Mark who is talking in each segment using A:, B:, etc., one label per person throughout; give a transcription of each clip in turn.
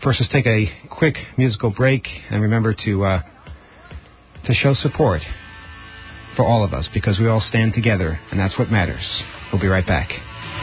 A: First, let's take a quick musical break, and remember to show support for all of us, because we all stand together, and that's what matters. We'll be right back.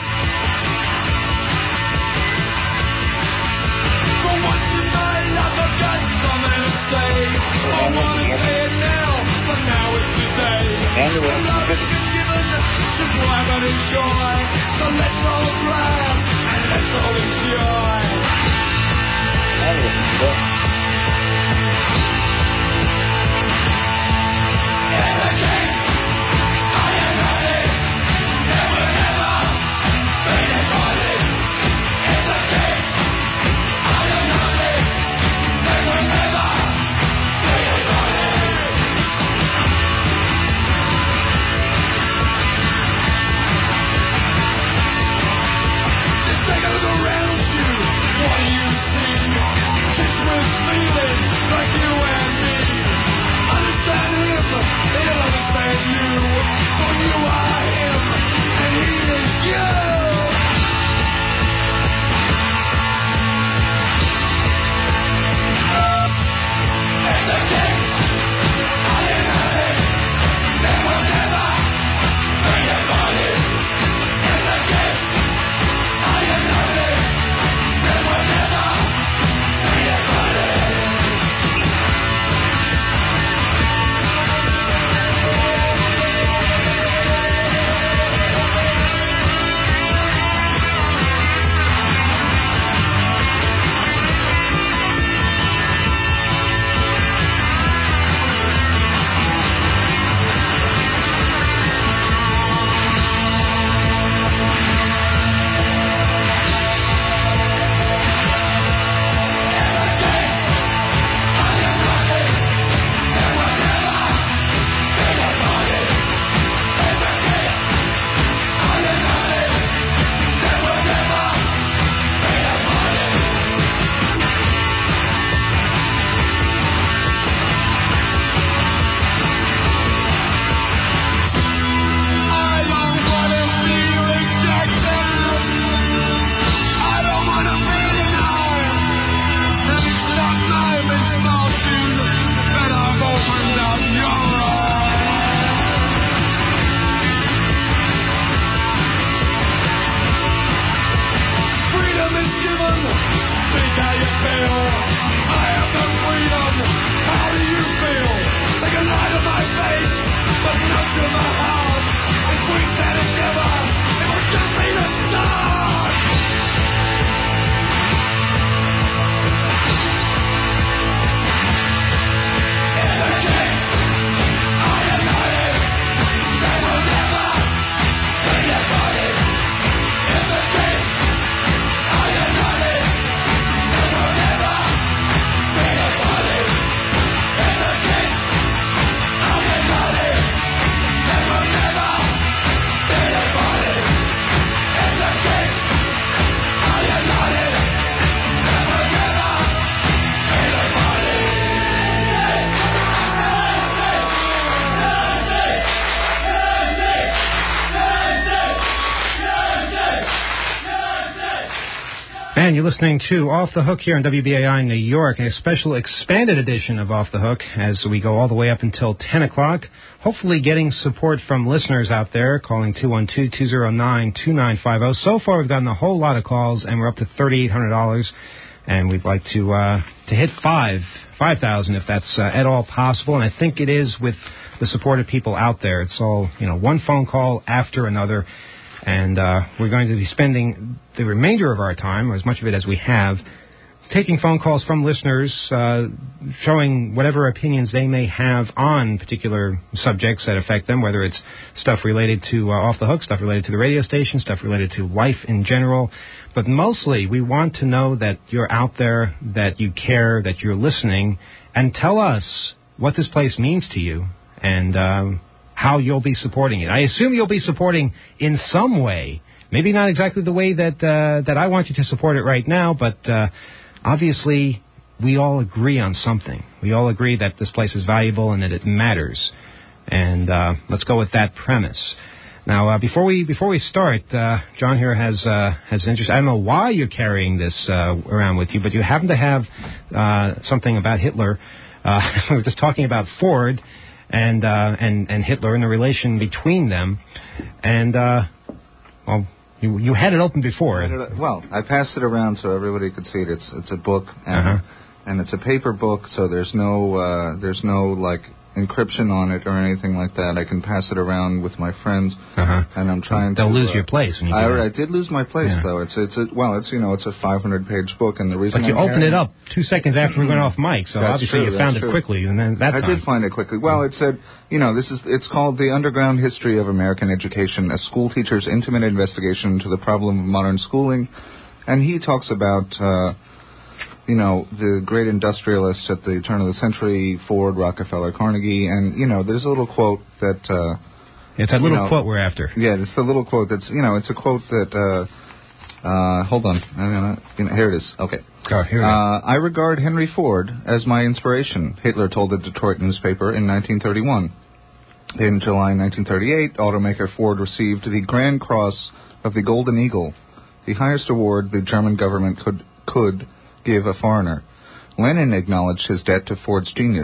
A: And you're listening to Off the Hook here on WBAI New York, a special expanded edition of Off the Hook as we go all the way up until 10 o'clock. Hopefully getting support from listeners out there, calling 212-209-2950. So far we've gotten a whole lot of calls, and we're up to $3,800. And we'd like to hit 5,000 if that's at all possible. And I think it is with the support of people out there. It's all, one phone call after another. And we're going to be spending the remainder of our time, or as much of it as we have, taking phone calls from listeners, showing whatever opinions they may have on particular subjects that affect them, whether it's stuff related to Off the Hook, stuff related to the radio station, stuff related to life in general. But mostly, we want to know that you're out there, that you care, that you're listening, and tell us what this place means to you, and how you'll be supporting it. I assume you'll be supporting in some way. Maybe not exactly the way that I want you to support it right now, but obviously we all agree on something. We all agree that this place is valuable and that it matters. And let's go with that premise. Now, before we start, John here has interest. I don't know why you're carrying this around with you, but you happen to have something about Hitler. We were just talking about Ford and Hitler and the relation between them, and well, you had it open before.
B: Well, I passed it around so everybody could see it. It's a book, and it's a paper book, so there's no like encryption on it or anything like that. I can pass it around with my friends, and I'm trying to...
A: They'll lose your place when you do that.
B: I did lose my place, though. It's a 500-page book, and the reason...
A: But you opened it up 2 seconds after we went off mic, so
B: that's
A: obviously
B: true,
A: you found it quickly, and then that
B: I did find it quickly. Well, it said, it's called The Underground History of American Education, a school teacher's intimate investigation into the problem of modern schooling, and he talks about... the great industrialists at the turn of the century, Ford, Rockefeller, Carnegie, and, there's a little quote that...
A: it's that little quote we're after.
B: Yeah, it's the little quote that's, it's a quote that... hold on. Here it is. Okay.
A: Oh, here we go.
B: I regard Henry Ford as my inspiration, Hitler told the Detroit newspaper in 1931. In July 1938, automaker Ford received the Grand Cross of the Golden Eagle, the highest award the German government could give a foreigner. Lenin acknowledged his debt to Ford's genius.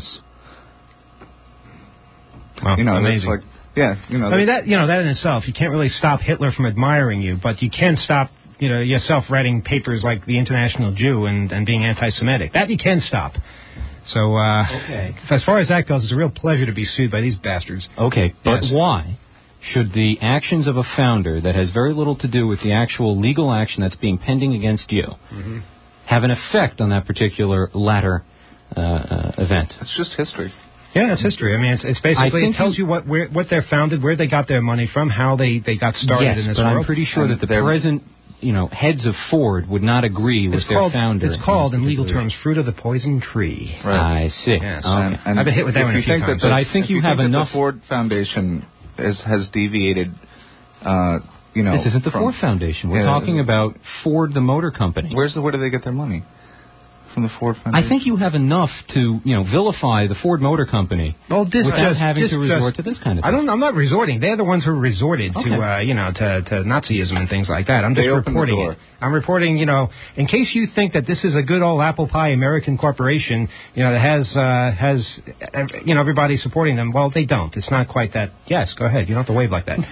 A: Wow, amazing.
B: It's like, I mean,
A: that in itself, you can't really stop Hitler from admiring you, but you can stop, yourself writing papers like The International Jew and being anti-Semitic. That you can stop. So, as far as that goes, it's a real pleasure to be sued by these bastards.
C: Okay, but why should the actions of a founder that has very little to do with the actual legal action that's being pending against you have an effect on that particular latter event?
B: It's just history.
A: Yeah, it's history. I mean, it's basically, it tells you what they're founded, where they got their money from, how they got started in this world.
C: I'm pretty sure that the present, heads of Ford would not agree with their founder.
A: It's called, in legal terms, fruit of the poison tree.
C: Right. I see.
A: Yes. And I've been hit with that one a few times.
C: But I think you have enough...
B: The Ford Foundation has deviated...
C: this isn't the Ford Foundation. We're talking about Ford, the motor company.
B: Where do they get their money? From the Ford Foundation?
C: I think you have enough to, vilify the Ford Motor Company without having to resort to this kind of thing.
A: I'm not resorting. They're the ones who resorted to Nazism and things like that. I'm just reporting it. I'm reporting, in case you think that this is a good old apple pie American corporation, that has everybody supporting them. Well, they don't. It's not quite that. Yes, go ahead. You don't have to wave like that.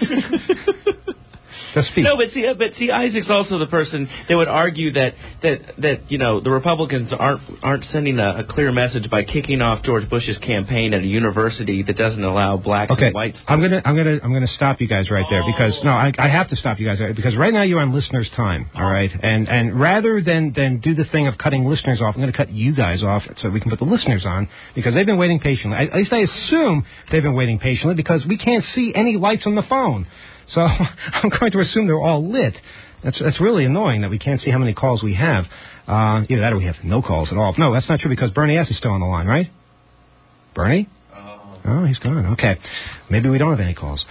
D: No, but see, Isaac's also the person that would argue that the Republicans aren't sending a clear message by kicking off George Bush's campaign at a university that doesn't allow blacks and whites.
A: I'm gonna stop you guys right there because I have to stop you guys because right now you're on listeners' time, all right? And rather than do the thing of cutting listeners off, I'm going to cut you guys off so we can put the listeners on because they've been waiting patiently. At least I assume they've been waiting patiently because we can't see any lights on the phone. So I'm going to assume they're all lit. That's really annoying that we can't see how many calls we have. Either that or we have no calls at all. No, that's not true because Bernie S. is still on the line, right? Bernie? Oh, he's gone. Okay. Maybe we don't have any calls.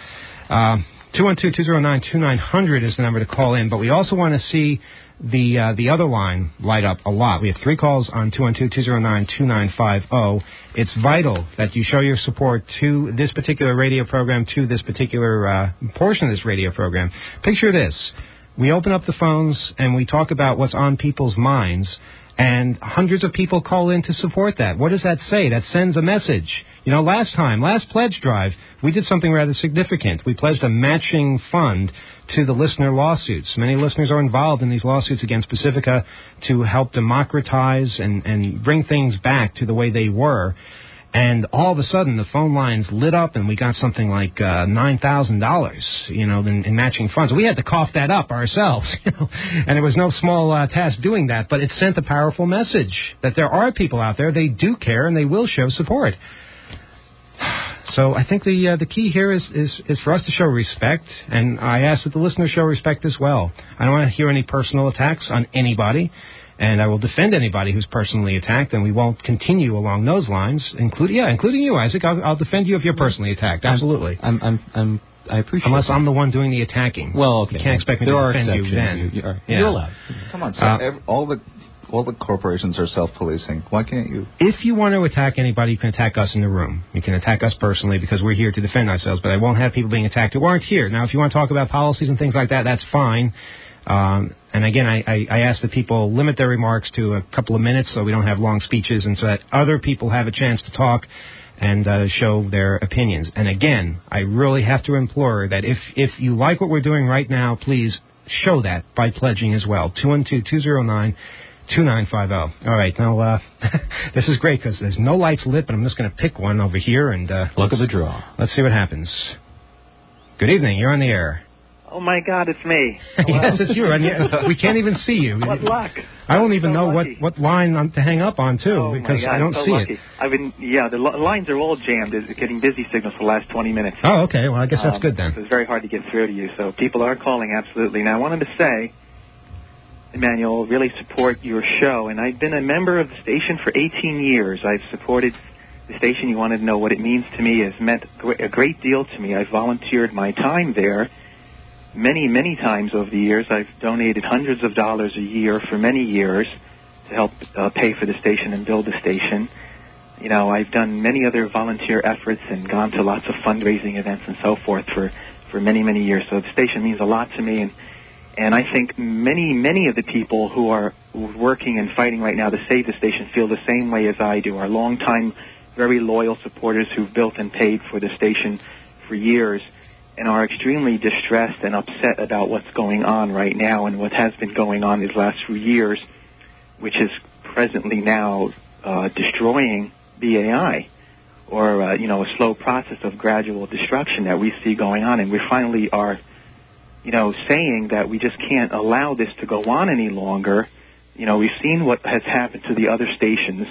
A: 212-209-2900 is the number to call in, but we also want to see the other line light up a lot. We have 3 calls on 212-209-2950. It's vital that you show your support to this particular radio program, to this particular portion of this radio program. Picture this. We open up the phones and we talk about what's on people's minds, and hundreds of people call in to support that. What does that say? That sends a message. Last pledge drive, we did something rather significant. We pledged a matching fund to the listener lawsuits. Many listeners are involved in these lawsuits against Pacifica to help democratize and bring things back to the way they were. And all of a sudden, the phone lines lit up, and we got something like $9,000, in matching funds. We had to cough that up ourselves, and it was no small task doing that. But it sent a powerful message that there are people out there, they do care, and they will show support. So I think the key here is for us to show respect, and I ask that the listeners show respect as well. I don't want to hear any personal attacks on anybody. And I will defend anybody who's personally attacked, and we won't continue along those lines, including you, Isaac. I'll defend you if you're personally attacked. Absolutely.
C: I appreciate
A: Unless
C: that.
A: I'm the one doing the attacking.
C: Well, okay.
A: You can't expect me to defend you then.
C: You're allowed.
B: Come on, so All the corporations are self-policing. Why can't you?
A: If you want to attack anybody, you can attack us in the room. You can attack us personally because we're here to defend ourselves, but I won't have people being attacked who aren't here. Now, if you want to talk about policies and things like that, that's fine. And again, I ask that people limit their remarks to a couple of minutes so we don't have long speeches and so that other people have a chance to talk and show their opinions. And again, I really have to implore that if you like what we're doing right now, please show that by pledging as well. 212-209-2950. All right, now, this is great because there's no lights lit, but I'm just going to pick one over here and...
C: Luck of the draw.
A: Let's see what happens. Good evening, you're on the air.
E: Oh, my God, it's me.
A: Yes, it's you. And we can't even see you.
E: What luck.
A: I don't even know what line to hang up on, too, because
E: God,
A: I don't see
E: lucky.
A: it.
E: The lines are all jammed. It's getting busy signals for the last 20 minutes.
A: Oh, okay. Well, I guess that's good then.
E: So it's very hard to get through to you. So people are calling, absolutely. Now, I wanted to say, Emmanuel, really support your show. And I've been a member of the station for 18 years. I've supported the station. You wanted to know what it means to me. It's meant a great deal to me. I've volunteered my time there. Many, many times over the years, I've donated hundreds of dollars a year for many years to help pay for the station and build the station. You know, I've done many other volunteer efforts and gone to lots of fundraising events and so forth for many, many years. So the station means a lot to me. And I think many of the people who are working and fighting right now to save the station feel the same way as I do. Our longtime, very loyal supporters who've built and paid for the station for years and are extremely distressed and upset about what's going on right now and what has been going on these last few years, which is presently now destroying BAI, or, a slow process of gradual destruction that we see going on. And we finally are, saying that we just can't allow this to go on any longer. We've seen what has happened to the other stations.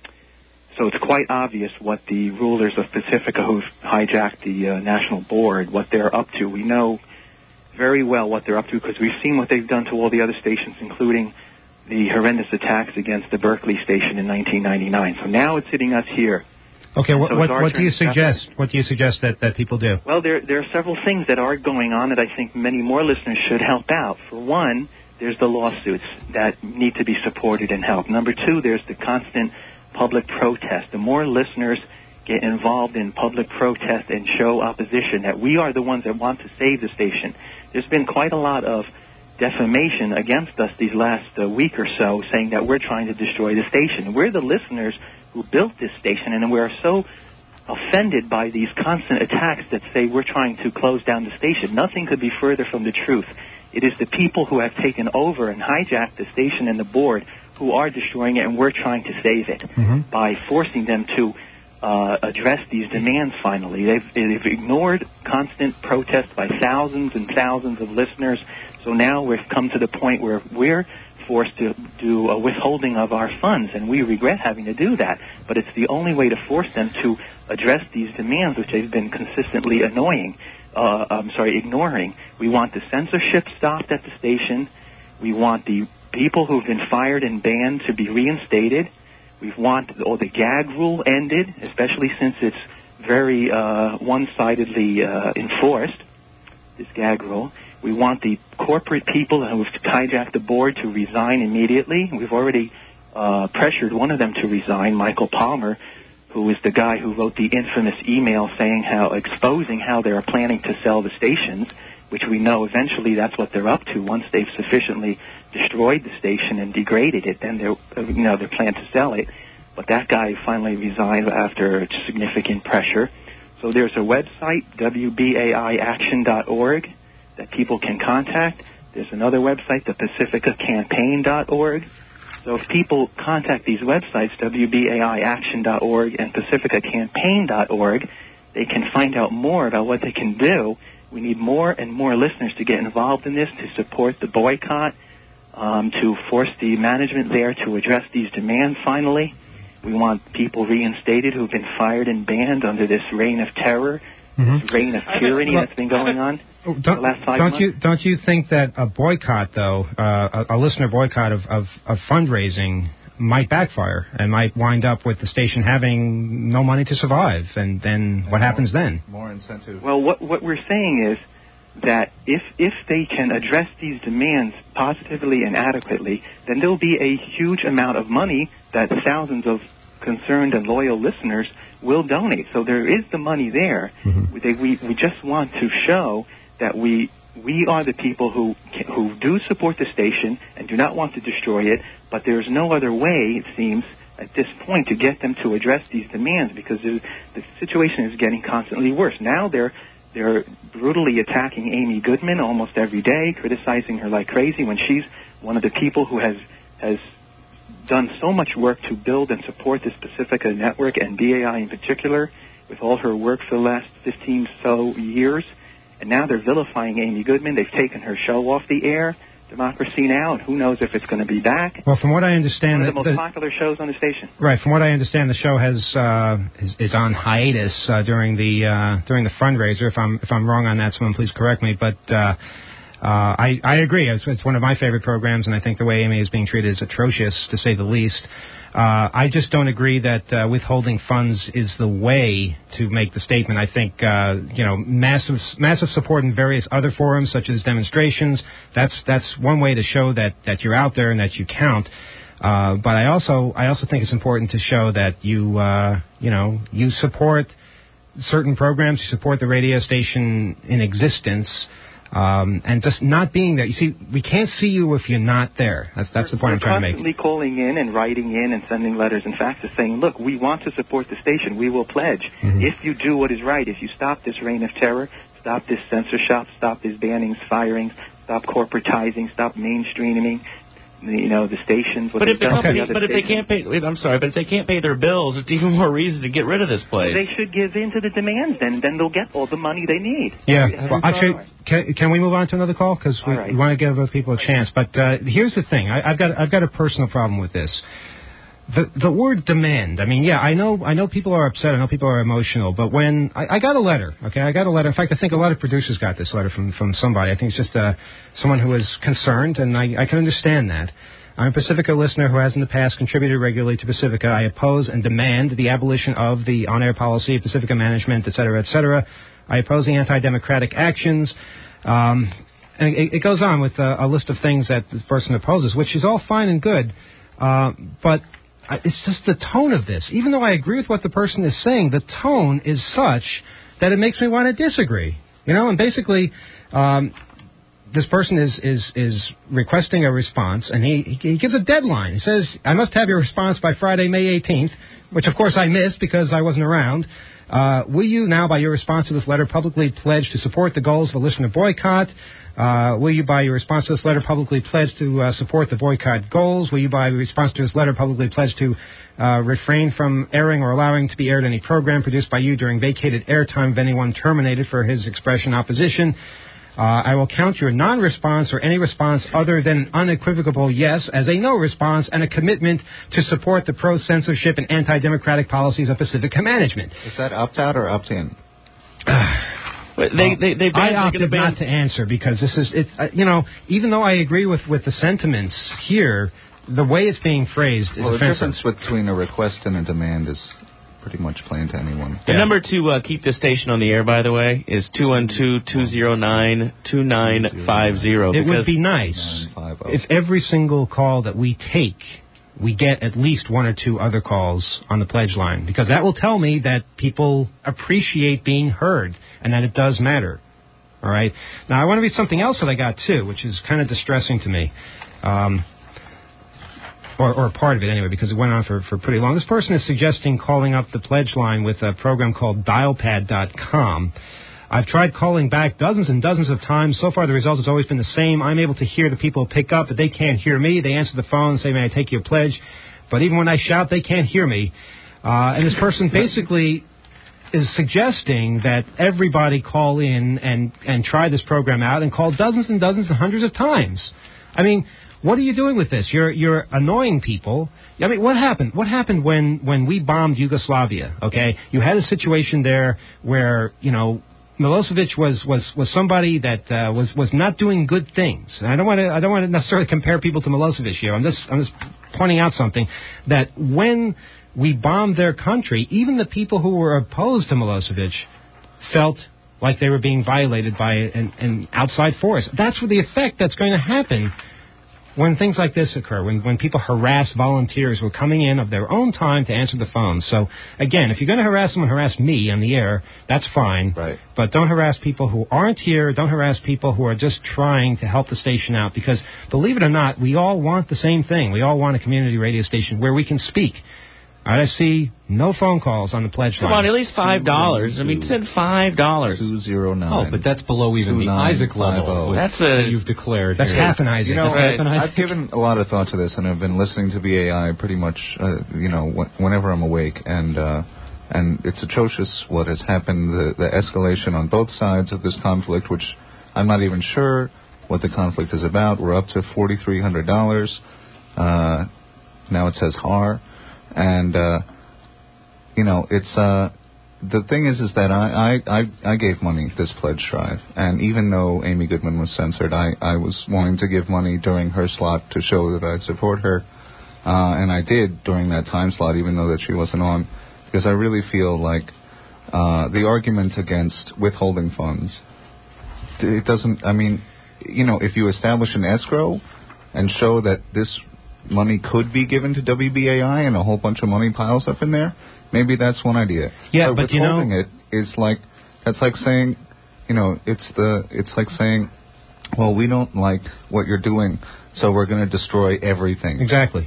E: So it's quite obvious what the rulers of Pacifica who've hijacked the national board, what they're up to. We know very well what they're up to because we've seen what they've done to all the other stations, including the horrendous attacks against the Berkeley station in 1999. So now it's hitting us here.
A: Okay, what do you suggest? What do you suggest that people do?
E: Well, there are several things that are going on that I think many more listeners should help out. For one, there's the lawsuits that need to be supported and helped. Number two, there's the constant public protest. The more listeners get involved in public protest and show opposition, that we are the ones that want to save the station. There's been quite a lot of defamation against us these last week or so, saying that we're trying to destroy the station. We're the listeners who built this station, and we're so offended by these constant attacks that say we're trying to close down the station. Nothing could be further from the truth. It is the people who have taken over and hijacked the station and the board who are destroying it, and we're trying to save it by forcing them to address these demands finally. They've ignored constant protest by thousands and thousands of listeners, so now we've come to the point where we're forced to do a withholding of our funds, and we regret having to do that. But it's the only way to force them to address these demands, which they've been consistently ignoring. We want the censorship stopped at the station. We want the people who've been fired and banned to be reinstated. We want the gag rule ended, especially since it's very one-sidedly enforced, this gag rule. We want the corporate people who have hijacked the board to resign immediately. We've already pressured one of them to resign, Michael Palmer, who is the guy who wrote the infamous email exposing how they're planning to sell the stations, which we know eventually that's what they're up to. Once they've sufficiently destroyed the station and degraded it, then they plan to sell it. But that guy finally resigned after significant pressure. So there's a website, WBAIaction.org, that people can contact. There's another website, the PacificaCampaign.org. So if people contact these websites, WBAIaction.org and PacificaCampaign.org, they can find out more about what they can do. We need more and more listeners to get involved in this, to support the boycott, to force the management there to address these demands finally. We want people reinstated who've been fired and banned under this reign of terror, this reign of tyranny that's been going on the last 5 months.
A: Don't you think that a boycott, though, a listener boycott of fundraising might backfire and might wind up with the station having no money to survive? And then what happens then?
B: More incentive.
E: Well, what we're saying is that if they can address these demands positively and adequately, then there'll be a huge amount of money that thousands of concerned and loyal listeners will donate. So there is the money there. We just want to show that we are the people who do support the station and do not want to destroy it, but there's no other way, it seems, at this point to get them to address these demands, because the situation is getting constantly worse. Now they're brutally attacking Amy Goodman almost every day, criticizing her like crazy when she's one of the people who has done so much work to build and support this Pacifica network, and BAI in particular, with all her work for the last 15 so years. And now they're vilifying Amy Goodman. They've taken her show off the air, Democracy Now!, and who knows if it's going to be back.
A: Well, from what I understand,
E: one of the most popular shows on the station. Right.
A: From what I understand, the show is on hiatus during the fundraiser. If I'm wrong on that, someone please correct me. But I agree. It's one of my favorite programs, and I think the way Amy is being treated is atrocious, to say the least. I just don't agree that withholding funds is the way to make the statement. I think massive support in various other forums, such as demonstrations. That's one way to show that you're out there and that you count. But I also think it's important to show that you support certain programs, you support the radio station in existence. And just not being there. You see, we can't see you if you're not there. That's the point I'm trying to make.
E: We're constantly calling in and writing in and sending letters and faxes saying, look, we want to support the station. We will pledge. If you do what is right, if you stop this reign of terror, stop this censorship, stop these bannings, firings, stop corporatizing, stop mainstreaming, the stations.
D: But if they can't pay, I'm sorry, but if they can't pay their bills, it's even more reason to get rid of this place.
E: They should give in to the demands, then they'll get all the money they need.
A: Yeah. Well, actually, can we move on to another call? Because we want to give other people a chance. But here's the thing: I've got a personal problem with this. The word demand. I mean, yeah, I know people are upset. I know people are emotional. But when I got a letter, okay, I got a letter. In fact, I think a lot of producers got this letter from somebody. I think it's just someone who was concerned, and I can understand that. I'm a Pacifica listener who has in the past contributed regularly to Pacifica. I oppose and demand the abolition of the on-air policy of Pacifica management, et cetera, et cetera. I oppose the anti-democratic actions. And it goes on with a list of things that the person opposes, which is all fine and good. But it's just the tone of this. Even though I agree with what the person is saying, the tone is such that it makes me want to disagree. And basically, this person is requesting a response, and he gives a deadline. He says, I must have your response by Friday, May 18th, which, of course, I missed because I wasn't around. Will you now, by your response to this letter, publicly pledge to support the goals of a listener boycott? Will you, by your response to this letter, publicly pledge to support the boycott goals? Will you, by your response to this letter, publicly pledge to refrain from airing or allowing to be aired any program produced by you during vacated airtime of anyone terminated for his expression opposition? I will count your non-response or any response other than an unequivocal yes as a no response and a commitment to support the pro-censorship and anti-democratic policies of Pacifica management.
B: Is that opt-out or opt-in?
A: I opted not to answer because this is, even though I agree with the sentiments here, the way it's being phrased is offensive.
B: The difference between a request and a demand is pretty much plain to anyone.
D: The number to keep this station on the air, by the way, is 212-209-2950.
A: It would be nice if every single call that we take, we get at least one or two other calls on the pledge line, because that will tell me that people appreciate being heard and that it does matter. All right? Now, I want to read something else that I got, too, which is kind of distressing to me. Or part of it anyway, because it went on for pretty long. This person is suggesting calling up the pledge line with a program called dialpad.com. I've tried calling back dozens and dozens of times. So far, the result has always been the same. I'm able to hear the people pick up, but they can't hear me. They answer the phone and say, may I take your pledge? But even when I shout, they can't hear me. And this person basically is suggesting that everybody call in and try this program out and call dozens and dozens and hundreds of times. I mean, what are you doing with this? You're annoying people. I mean, what happened? What happened when we bombed Yugoslavia? Okay, you had a situation there where Milosevic was somebody that was not doing good things. And I don't want to necessarily compare people to Milosevic here. I'm just pointing out something, that when we bombed their country, even the people who were opposed to Milosevic felt like they were being violated by an outside force. That's what the effect that's going to happen when things like this occur, when people harass volunteers who are coming in of their own time to answer the phone. So, again, if you're going to harass someone, harass me on the air, that's fine.
B: Right.
A: But don't harass people who aren't here. Don't harass people who are just trying to help the station out. Because, believe it or not, we all want the same thing. We all want a community radio station where we can speak. All right, I see no phone calls on the pledge line.
D: Come on, at least $5. I mean, send $5.
B: 209.
C: Oh, but that's below even the Isaac level.
D: That's
C: that you've declared.
A: That's
C: here.
A: half an Isaac.
B: You know,
A: That's half an Isaac.
B: I've given a lot of thought to this, and I've been listening to BAI pretty much, whenever I'm awake, and it's atrocious what has happened. The escalation on both sides of this conflict, which I'm not even sure what the conflict is about. We're up to $4,300. Now it says HAR. And, it's, the thing is that I gave money this pledge drive. And even though Amy Goodman was censored, I was wanting to give money during her slot to show that I support her. And I did during that time slot, even though that she wasn't on, because I really feel like, the argument against withholding funds, it doesn't, if you establish an escrow and show that this money could be given to WBAI and a whole bunch of money piles up in there, maybe that's one idea.
A: Yeah,
B: but withholding
A: it
B: is like, that's like saying, it's like saying, well, we don't like what you're doing, so we're going to destroy everything.
A: Exactly.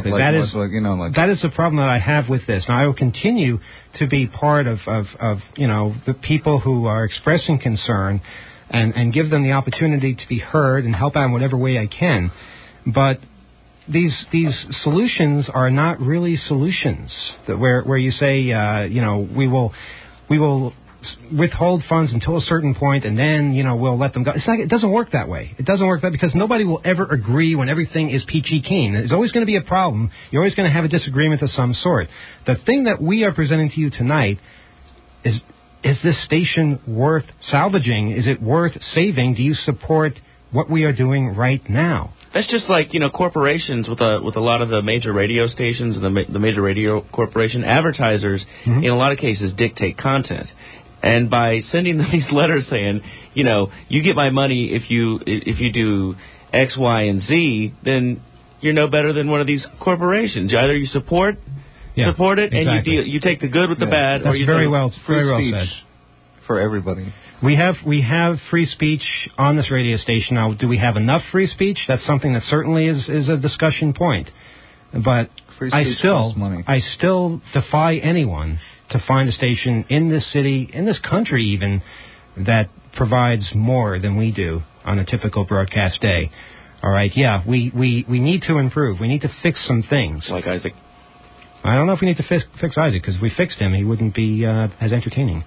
A: That is the problem that I have with this. Now, I will continue to be part of the people who are expressing concern and give them the opportunity to be heard and help out in whatever way I can. But these solutions are not really solutions. Where you say, we will withhold funds until a certain point, and then we'll let them go. It doesn't work that way. It doesn't work that because nobody will ever agree when everything is peachy keen. There's always going to be a problem. You're always going to have a disagreement of some sort. The thing that we are presenting to you tonight is this station worth salvaging? Is it worth saving? Do you support what we are doing right now?
D: That's just like, corporations with a lot of the major radio stations and the major radio corporation advertisers, in a lot of cases, dictate content. And by sending them these letters saying, you get my money if you do X, Y, and Z, then you're no better than one of these corporations. Either you support it, exactly. And you take the good with the bad,
A: That's
D: or you
A: very well said.
B: For everybody.
A: We have free speech on this radio station. Now, do we have enough free speech? That's something that certainly is a discussion point. But I still defy anyone to find a station in this city, in this country even, that provides more than we do on a typical broadcast day. All right, we need to improve. We need to fix some things.
D: Like Isaac.
A: I don't know if we need to fix Isaac, because if we fixed him, he wouldn't be as entertaining.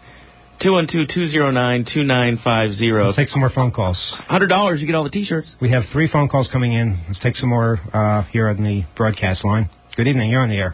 D: 212-209-2950.
A: Let's take some more phone calls.
D: $100, you get all the T-shirts.
A: We have 3 phone calls coming in. Let's take some more here on the broadcast line. Good evening. You're on the air.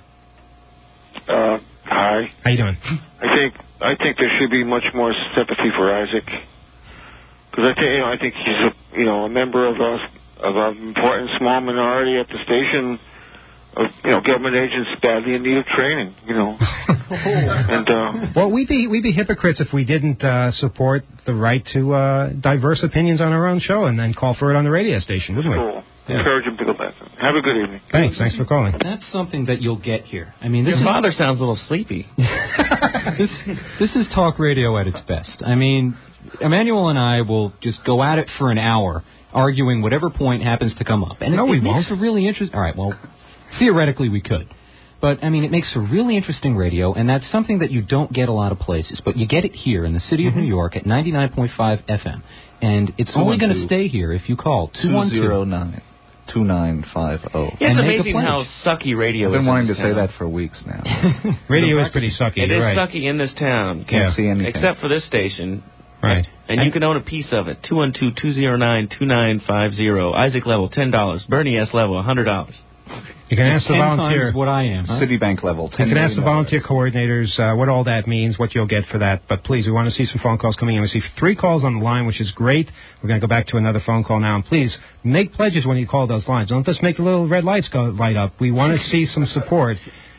F: Hi.
A: How you doing?
F: I think there should be much more sympathy for Isaac, because I think he's a member of an important small minority at the station of government agents badly in need of training. And
A: well, we'd be hypocrites if we didn't support the right to diverse opinions on our own show and then call for it on the radio station, wouldn't we?
F: Cool. Yeah. Encourage him to go back. Have a good evening.
A: Thanks for calling.
C: That's something that you'll get here.
D: Your father sounds a little sleepy.
C: This is talk radio at its best. Emmanuel and I will just go at it for an hour, arguing whatever point happens to come up. And
A: no, we won't.
C: Makes a really interesting. All right, well, theoretically we could. But, it makes a really interesting radio, and that's something that you don't get a lot of places. But you get it here in the city of New York at 99.5 FM. And it's only going to stay here if you call 209-2950.
D: It's amazing how sucky radio is.
B: I've been wanting to say that for weeks now.
A: Radio is pretty sucky.
D: It is
A: right.
D: sucky in this town.
B: Can't see anything.
D: Except for this station.
A: Right.
D: And you can own a piece of it. 212-209-2950. Isaac level, $10. Bernie S. level, $100.
A: You can ask the volunteer.
C: What I am. Huh?
B: Citibank level.
A: You can ask the volunteer coordinators what all that means, what you'll get for that. But please, we want to see some phone calls coming in. We see 3 calls on the line, which is great. We're going to go back to another phone call now. And please, make pledges when you call those lines. Don't just make the little red lights light up. We want to see some support.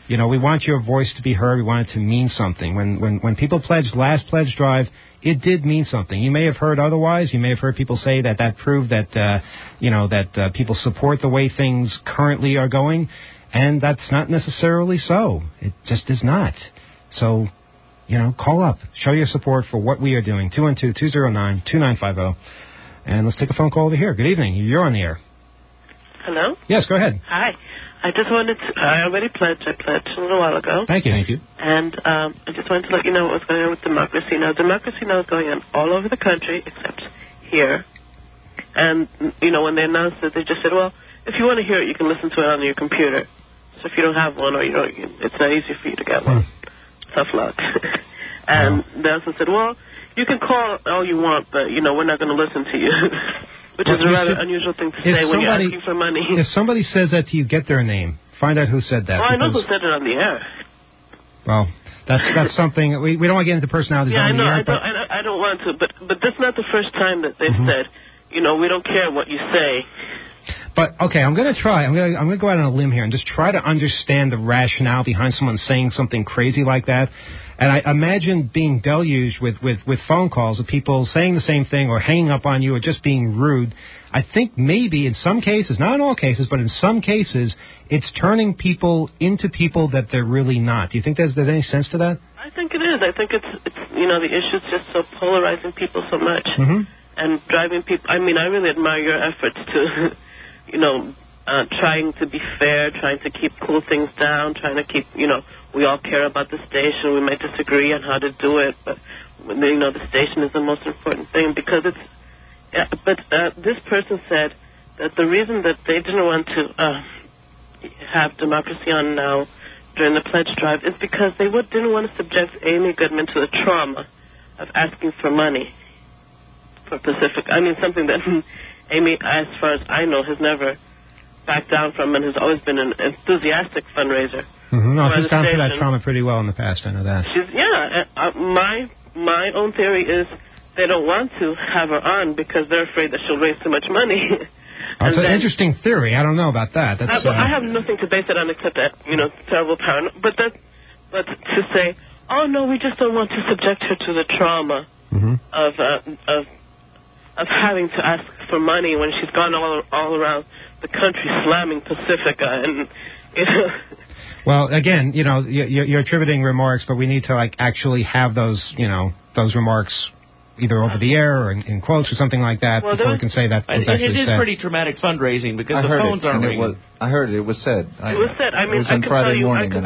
A: You know, we want your voice to be heard. We want it to mean something. When people pledged last pledge drive, it did mean something. You may have heard otherwise. You may have heard people say that proved that, that people support the way things currently are going. And that's not necessarily so. It just is not. So, call up. Show your support for what we are doing. 212-209-2950. And let's take a phone call over here. Good evening. You're on the air.
G: Hello?
A: Yes, go ahead.
G: Hi. I just wanted to, I already pledged. I pledged a little while ago.
A: Thank you.
G: And I just wanted to let you know what was going on with democracy. Now, democracy now is going on all over the country except here. And, when they announced it, they just said, well, if you want to hear it, you can listen to it on your computer. So if you don't have one or it's not easy for you to get one. Tough luck. And they also said, well, you can call all you want, but, we're not going to listen to you. Which is a rather unusual thing to say when you're asking for money.
A: If somebody says that to you, get their name. Find out who said that.
G: Well, I know who said it on the air.
A: Well, that's something. We don't want to get into personalities on the air.
G: I don't want to, but that's not the first time that they've said, we don't care what you say.
A: But, okay, I'm going to try. I'm going to go out on a limb here and just try to understand the rationale behind someone saying something crazy like that. And I imagine being deluged with phone calls of people saying the same thing or hanging up on you or just being rude. I think maybe in some cases, not in all cases, but in some cases, it's turning people into people that they're really not. Do you think there's any sense to that?
G: I think it is. I think it's the issue's just so polarizing people so much and driving people. I mean, I really admire your efforts to, trying to be fair, trying to keep cool things down, trying to keep, we all care about the station. We might disagree on how to do it, but, the station is the most important thing because it's, this person said that the reason that they didn't want to have democracy on now during the pledge drive is because they didn't want to subject Amy Goodman to the trauma of asking for money for Pacific. I mean, something that Amy, as far as I know, has never backed down from and has always been an enthusiastic fundraiser.
A: No, she's gone through that trauma pretty well in the past. I know that.
G: My own theory is they don't want to have her on because they're afraid that she'll raise too much money.
A: It's an interesting theory. I don't know about that.
G: I have nothing to base it on except that, terrible paranoia. But to say, oh, no, we just don't want to subject her to the trauma of having to ask for money when she's gone all around the country slamming Pacifica and,
A: Well, again, you're attributing remarks, but we need to actually have those remarks either over the air or in quotes or something like that before we can say that was actually
D: said. It is
A: said.
D: pretty traumatic fundraising because the phones aren't ringing.
B: I heard it. It was said.
G: It was said. I mean, I can tell you when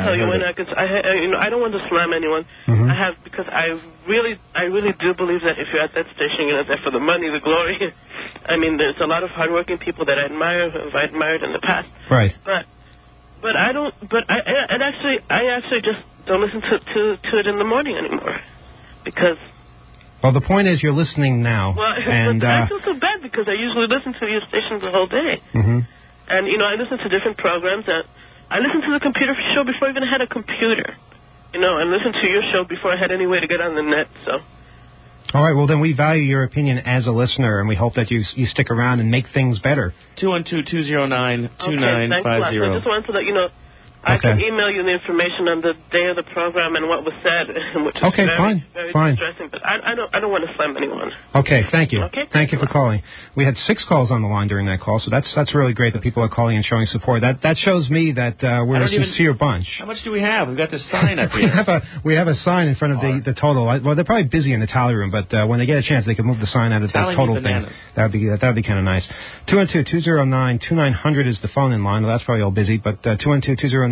G: I don't want to slam anyone. I have because I really do believe that if you're at that station, you're not there for the money, the glory. I mean, there's a lot of hardworking people that I admire, who I've admired in the past.
A: Right.
G: But I don't. But I actually just don't listen to it in the morning anymore because.
A: Well, the point is you're listening now.
G: Well, and I feel so bad because I usually listen to your stations the whole day. And, I listen to different programs. I listened to the computer show before I even had a computer. And listened to your show before I had any way to get on the net, so.
A: All right, well, then we value your opinion as a listener, and we hope that you stick around and make things better.
D: 212-209-2950.
G: Okay, thanks a lot. So I just wanted to let you know. I can email you the information on the day of the program and what was said, which is very distressing. But I don't want to slam anyone.
A: Okay, thank you.
G: Okay,
A: thank you for calling. We had 6 calls on the line during that call, so that's really great that people are calling and showing support. That shows me that we're a sincere bunch.
D: How much do we have? We've got this sign up here.
A: we have a sign in front of the total. Well, they're probably busy in the tally room, but when they get a chance, they can move the sign out of the total thing. That'd be kind of nice. 212-209-2900 is the phone in line. Well, that's probably all busy, but 212-209-2950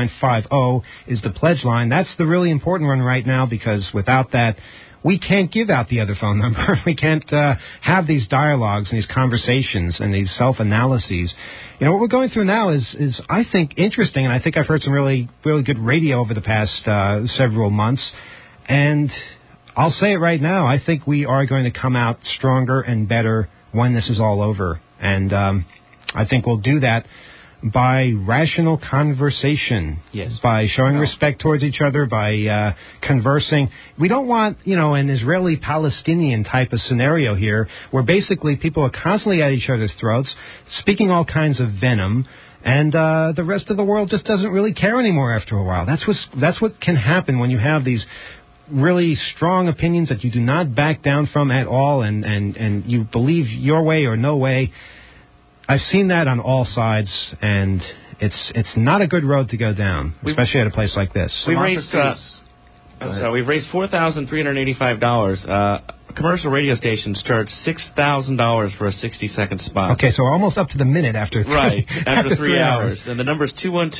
A: is the pledge line. That's the really important one right now because without that, we can't give out the other phone number. We can't have these dialogues and these conversations and these self-analyses. What we're going through now is I think, interesting, and I think I've heard some really, really good radio over the past several months. And I'll say it right now, I think we are going to come out stronger and better when this is all over. And I think we'll do that by rational conversation, by showing respect towards each other, by conversing. We don't want, an Israeli-Palestinian type of scenario here where basically people are constantly at each other's throats, speaking all kinds of venom, And the rest of the world just doesn't really care anymore after a while. That's what can happen when you have these really strong opinions that you do not back down from at all, and you believe your way or no way. I've seen that on all sides, and it's not a good road to go down, especially at a place like this.
D: We've raised $4,385. Commercial radio stations charge $6,000 for a 60-second spot.
A: Okay, so we're almost up to the minute after
D: after 3 hours. And the number is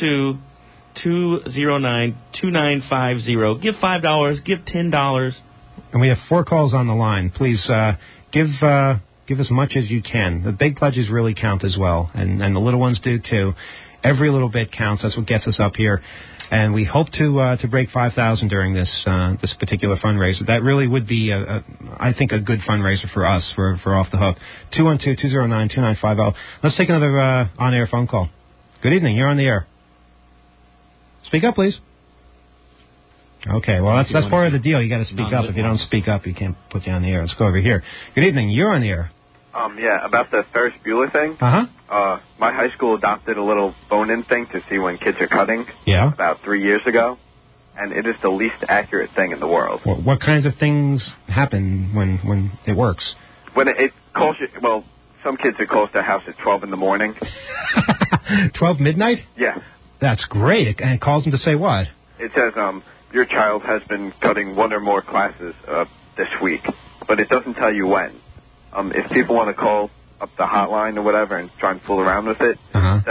D: 212-209-2950. Give $5. Give $10.
A: And we have 4 calls on the line. Please give as much as you can. The big pledges really count as well, and the little ones do too. Every little bit counts. That's what gets us up here. And we hope to break 5,000 during this particular fundraiser. That really would be, I think, a good fundraiser for us, for Off the Hook. 212-209-2950. Let's take another on-air phone call. Good evening. You're on the air. Speak up, please. Okay, well, that's part of the deal. You got to speak up. If you don't speak up, you can't put you on the air. Let's go over here. Good evening. You're on the air.
H: Yeah, about the Ferris Bueller thing.
A: Uh-huh.
H: My high school adopted a little bone-in thing to see when kids are cutting.
A: Yeah.
H: About 3 years ago, and it is the least accurate thing in the world.
A: What kinds of things happen when it works?
H: When it calls you, well, some kids it calls their house at 12 in the morning.
A: 12 midnight?
H: Yeah.
A: That's great. And it calls them to say what?
H: It says, your child has been cutting 1 or more classes this week, but it doesn't tell you when. If people want to call up the hotline or whatever and try and fool around with it,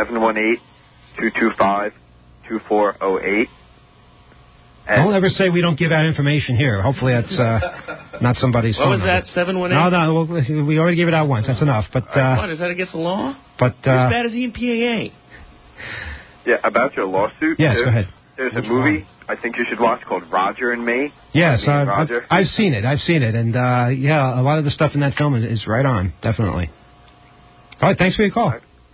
H: 718-225-2408.
A: Don't ever say we don't give out information here. Hopefully that's not somebody's phone number.
D: What was that, 718?
A: No, we already gave it out once. That's enough. But
D: what, is that against the law?
A: But
D: as bad as EPAA.
H: Yeah, about your lawsuit.
A: Yes, go ahead.
H: There's a movie I think you should watch called Roger and Me.
A: Yes, I've seen it. And a lot of the stuff in that film is right on, definitely. All right, thanks for your call.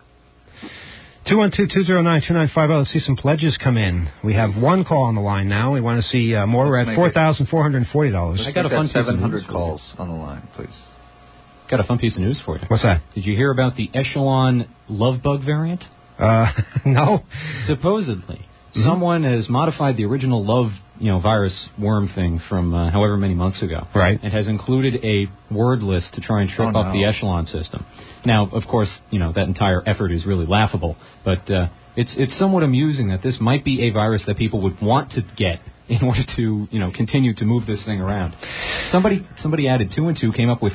A: 212-209-2950. Let's see some pledges come in. We have 1 call on the line now. We want to see more. We're at $4,440.
C: I got a fun piece of
B: 700 calls on the line, please.
C: Got a fun piece of news for you.
A: What's that?
C: Did you hear about the Echelon love bug variant?
A: No.
C: Supposedly, someone has modified the original love, virus worm thing from however many months ago.
A: Right.
C: And has included a word list to try and trip up the Echelon system. Now, of course, that entire effort is really laughable, but it's somewhat amusing that this might be a virus that people would want to get in order to, continue to move this thing around. Somebody added 2 and 2, came up with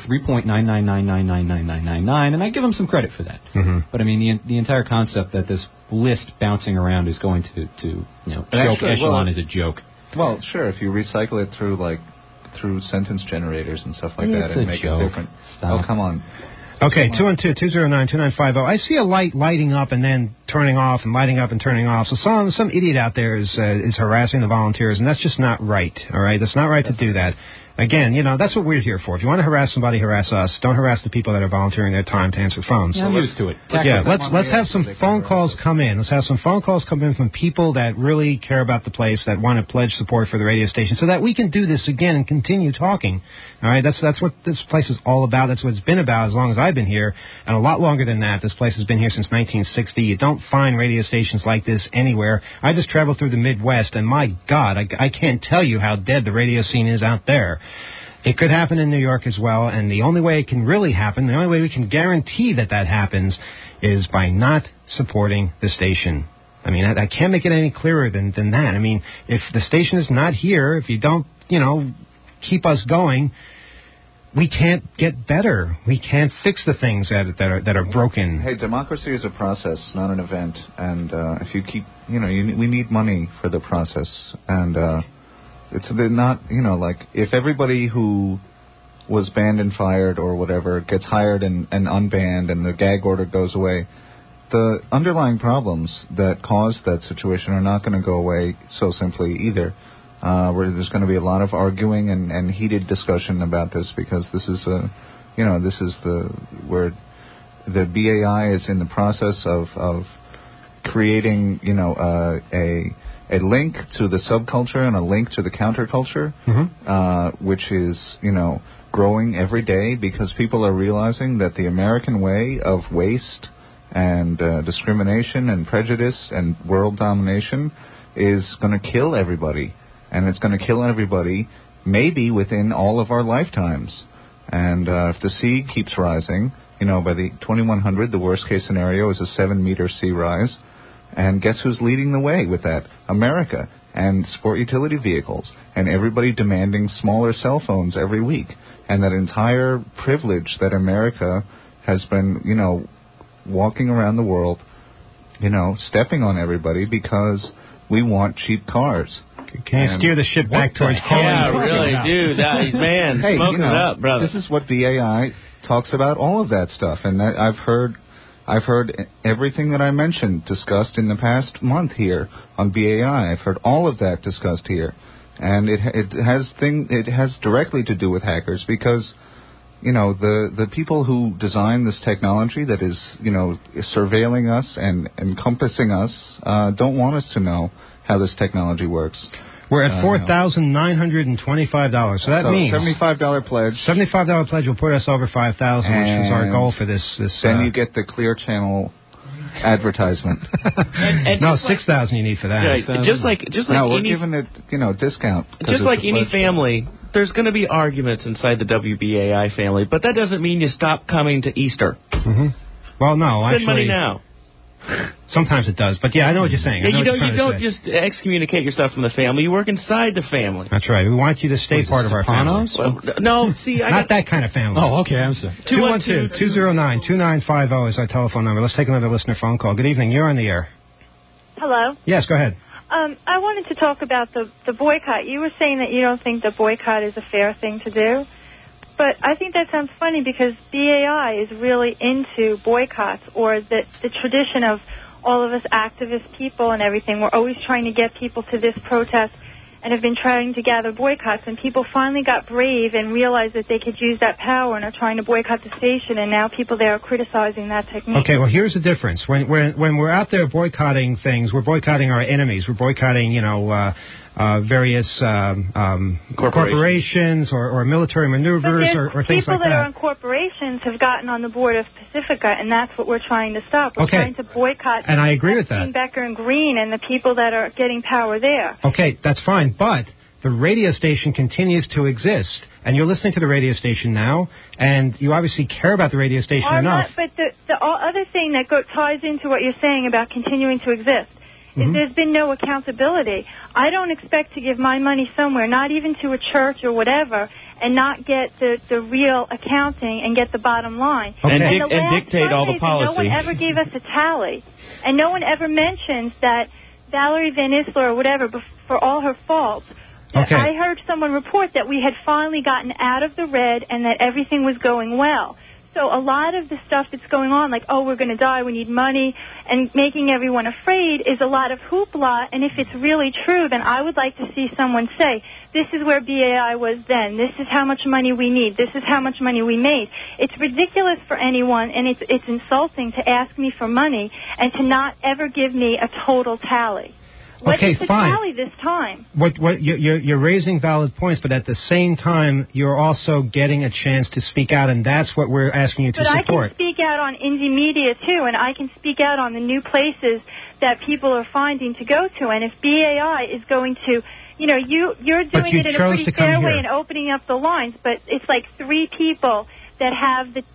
C: 3.999999999, and I give them some credit for that.
A: Mm-hmm.
C: But I mean, the entire concept that this list bouncing around is going to choke Echelon is a joke.
B: Well, sure, if you recycle it through sentence generators and stuff like that and make it different.
C: Stop.
B: Oh, come on.
A: Okay, 212-209-2950. I see a light lighting up and then turning off and lighting up and turning off. So some idiot out there is harassing the volunteers, and that's just not right, all right? That's not right to do that. Again, that's what we're here for. If you want to harass somebody, harass us. Don't harass the people that are volunteering their time to answer phones.
C: Yeah, I'm used to it.
A: Let's have some phone calls come in. Let's have some phone calls come in from people that really care about the place, that want to pledge support for the radio station, so that we can do this again and continue talking. All right, that's what this place is all about. That's what it's been about as long as I've been here, and a lot longer than that. This place has been here since 1960. You don't find radio stations like this anywhere. I just traveled through the Midwest, and my God, I can't tell you how dead the radio scene is out there. It could happen in New York as well, and the only way it can really happen, the only way we can guarantee that happens, is by not supporting the station. I mean, I can't make it any clearer than that. I mean, if the station is not here, if you don't, keep us going, we can't get better. We can't fix the things that are broken.
B: Hey, democracy is a process, not an event. And if you keep, we need money for the process. And it's not, if everybody who was banned and fired or whatever gets hired and unbanned and the gag order goes away, the underlying problems that caused that situation are not going to go away so simply either. Where there's going to be a lot of arguing and heated discussion about this, because this is where the BAI is in the process of creating a link to the subculture and a link to the counterculture, which is growing every day, because people are realizing that the American way of waste and discrimination and prejudice and world domination is going to kill everybody. And it's going to kill everybody maybe within all of our lifetimes. And if the sea keeps rising, by the 2100, the worst-case scenario is a 7-meter sea rise. And guess who's leading the way with that? America. And sport utility vehicles. And everybody demanding smaller cell phones every week. And that entire privilege that America has been, walking around the world, stepping on everybody because we want cheap cars.
A: Can you steer the ship back towards calling?
D: Yeah, really, dude. Man,
B: hey,
D: smoking it up, brother.
B: This is what BAI talks about, all of that stuff. And I've heard everything that I mentioned discussed in the past month here on BAI. I've heard all of that discussed here. And it has directly to do with hackers because, the people who design this technology that is, surveilling us and encompassing us don't want us to know how this technology works.
A: We're at $4,925. So that means
B: $75 pledge.
A: $75 pledge will put us over $5,000, which is our goal for this.
B: Then you get the Clear Channel advertisement.
A: No, $6,000 you need for that.
D: Right. Just like
B: no, we're
D: any,
B: giving it discount.
D: Just like any family, there's going to be arguments inside the WBAI family, but that doesn't mean you stop coming to Easter.
A: Mm-hmm. Well, no,
D: Send money now.
A: Sometimes it does, but yeah, I know what you're saying.
D: Yeah, you don't just excommunicate yourself from the family. You work inside the family.
A: That's right. We want you to stay part of our family.
D: Well, no, see,
A: not that kind of family.
C: Oh, okay, I'm sorry.
A: 212-209-2950 is our telephone number. Let's take another listener phone call. Good evening. You're on the air.
I: Hello.
A: Yes, go ahead.
I: I wanted to talk about the boycott. You were saying that you don't think the boycott is a fair thing to do. But I think that sounds funny because BAI is really into boycotts or the tradition of all of us activist people and everything. We're always trying to get people to this protest and have been trying to gather boycotts. And people finally got brave and realized that they could use that power and are trying to boycott the station. And now people there are criticizing that technique.
A: Okay, well, here's the difference. When we're out there boycotting things, we're boycotting our enemies. We're boycotting, various corporations or military maneuvers or things like that.
I: People that are on corporations have gotten on the board of Pacifica, and that's what we're trying to stop. We're trying to boycott.
A: And I agree with that.
I: Becker and Green and the people that are getting power there.
A: Okay, that's fine, but the radio station continues to exist, and you're listening to the radio station now, and you obviously care about the radio station enough.
I: But the other thing that ties into what you're saying about continuing to exist is there's been no accountability. I don't expect to give my money somewhere, not even to a church or whatever, and not get the real accounting and get the bottom line.
D: Okay. And dictate all the policy.
I: No one ever gave us a tally. And no one ever mentions that Valerie Van Isler or whatever, for all her faults, I heard someone report that we had finally gotten out of the red and that everything was going well. So a lot of the stuff that's going on, like, we're going to die, we need money, and making everyone afraid is a lot of hoopla. And if it's really true, then I would like to see someone say, this is where BAI was then. This is how much money we need. This is how much money we made. It's ridiculous for anyone, and it's insulting to ask me for money and to not ever give me a total tally. What is the tally this time?
A: You're raising valid points, but at the same time, you're also getting a chance to speak out, and that's what we're asking you to support.
I: But I can speak out on indie media, too, and I can speak out on the new places that people are finding to go to. And if BAI is going to, you're doing it in a pretty fair way and opening up the lines, but it's like 3 people that have the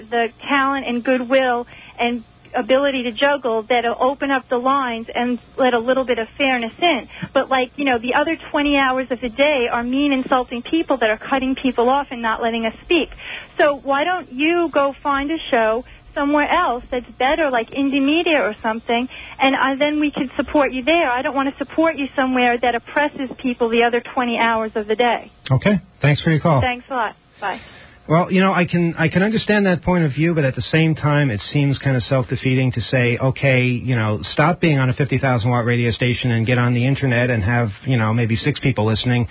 I: talent and goodwill and ability to juggle that'll open up the lines and let a little bit of fairness in. But the other 20 hours of the day are mean, insulting people that are cutting people off and not letting us speak. So why don't you go find a show somewhere else that's better, like indie media or something, and then we can support you there. I don't want to support you somewhere that oppresses people the other 20 hours of the day.
A: Okay. Thanks for your call.
I: Thanks a lot. Bye.
A: Well, I can understand that point of view, but at the same time, it seems kind of self-defeating to say, okay, stop being on a 50,000-watt radio station and get on the Internet and have, maybe 6 people listening.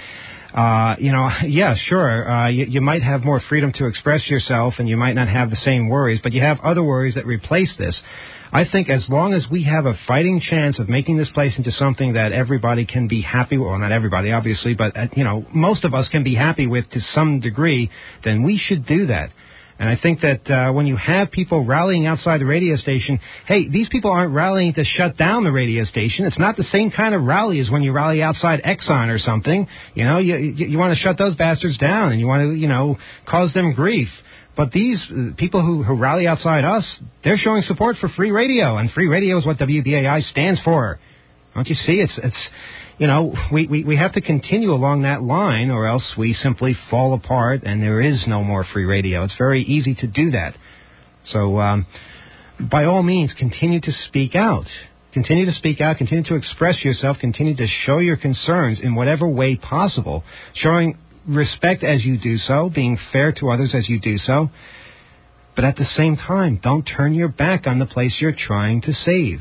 A: Yeah, sure, you might have more freedom to express yourself and you might not have the same worries, but you have other worries that replace this. I think as long as we have a fighting chance of making this place into something that everybody can be happy with, well, not everybody, obviously, but, most of us can be happy with to some degree, then we should do that. And I think that when you have people rallying outside the radio station, hey, these people aren't rallying to shut down the radio station. It's not the same kind of rally as when you rally outside Exxon or something. You know, you want to shut those bastards down, and you want to, you know, cause them grief. But these people who rally outside us, they're showing support for free radio, and free radio is what WBAI stands for. Don't you see? It's you know, we have to continue along that line, or else we simply fall apart and there is no more free radio. It's very easy to do that. So, by all means, continue to speak out. Continue to speak out, continue to express yourself, continue to show your concerns in whatever way possible, showing respect as you do so, being fair to others as you do so. But at the same time, don't turn your back on the place you're trying to save.